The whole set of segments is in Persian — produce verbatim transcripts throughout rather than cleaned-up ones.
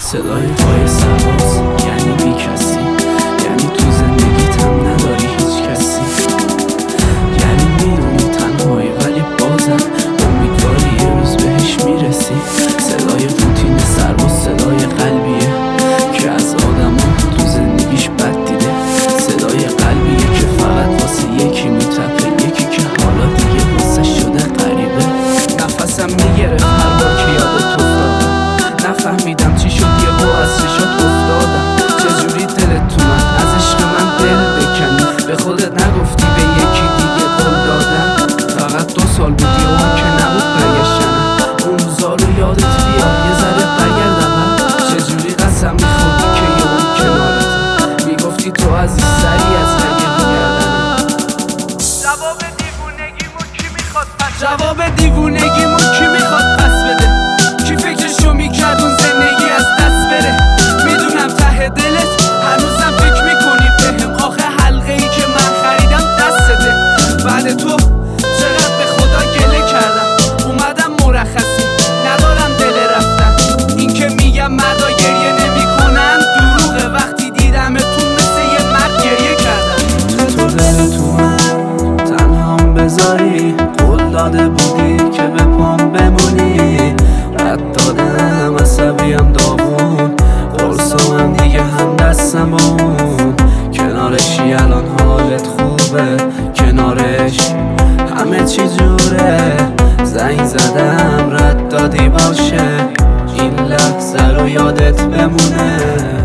صدای پای سرباز یعنی بی کسی، یعنی تو زندگیت هم نداری هیچ کسی، یعنی میدونی تنهایی ولی بازم امیدواری یه روز بهش میرسی. صدای پوتین سرباز صدای قلبیه که از آدما تو زندگیش بد دیده، صدای قلبیه که فقط واسه یکی میتپه، یکی که حالا دیگه واسه شده غریبه. نفسم میگرفت هر بار که یادت افتادم، نفهمیدم چی شد یهو از چشات افتادم. چجوری دلت اومد از عشق من دل بکنی، به خودت نگفتی به یکی دیگه قول دادم. فقط دو سال بودی و اون که نبود برگشتنم، اون روزا رو یادت بیاد یه ذره برگرد اول. چجوری قسم میخوردی که یه اون کنارتم، میگفتی تو عزیزتری از رگه میگردنم. جواب دیوونگیمو کی میخواد پس جواب دیوونگیمو کی میخواد پس بده؟ کی فکرشو میکرد اون زندگی از دست بره؟ میدونم ته دلت هنوزم فکر میکنی بهم، آخه حلقه ای که من خریدم دستته. بعد تو چقدر به خدا گله کردم، اومدم مرخصی ندارم دل رفتن. این که میگم مردا گریه نمیکنن دروغه، وقتی دیدمتون مثل یه مرد گریه کردم. تو دلتون تنهام بذاری، قول داده بودی که به پام بمونی، رد دادم عصبیم داغون، قرصم دیگه هم دستم بمون. کنارشی الان حالت خوبه، کنارش همه چی جوره. زنگ زدم رد دادی باشه، این لحظه رو یادت بمونه.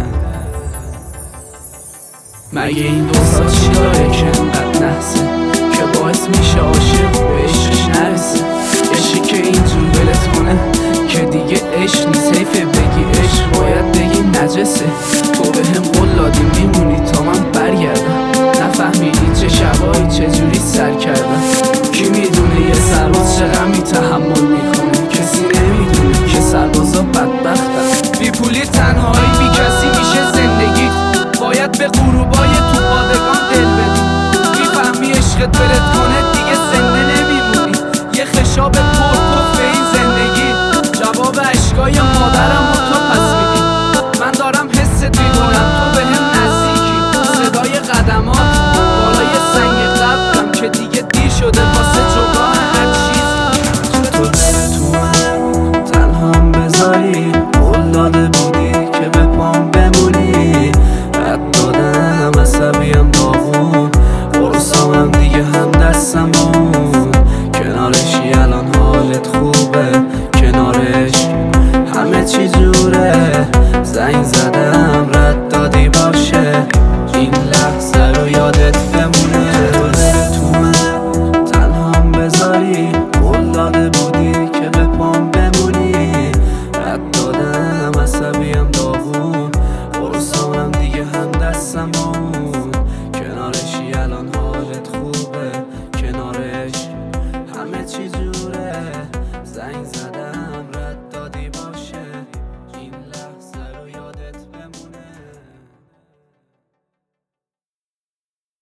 مگه این دو سال چی داره که انقدر نحسه که باعث میشه عاشق به عشقش نرسه؟ عشقی که اینجور ولت کنه که دیگه عشق نیست، حیفه بگی عشق باید بگی نجسه. تو به هم قول دادی میمونی تا من برگردم، نفهمیدی چه شبایی چجوری سر کردم. کی میدونه یه سرباز چه غمی تحمل میکنه؟ کسی نمیدونه که سربازا بدبختن. بی پولی تنهایی بی کسی میشه زندگی، باید به غروبای تو پادگان دل بدی. میفهمی عشقت ولت کنه دیگه زنده نمیمونی، یه خشاب پر پف این زندگی. جواب عشقای مادرم و تو پس میدی، من دارم حست میکنم تو به هم نزدیکی. صدای قدمات بالای سنگ قبرم که دیگه دیر شده واسه جبران هر چیزی. تو دلتون تنهام بذاری، قول داده بودی که به پام بمونی، رد دادم عصبیم داغون، قرصام دیگه هم دستم بمون. کنارشی الان حالت خوبه، کنارش همه چی جوره. زنگ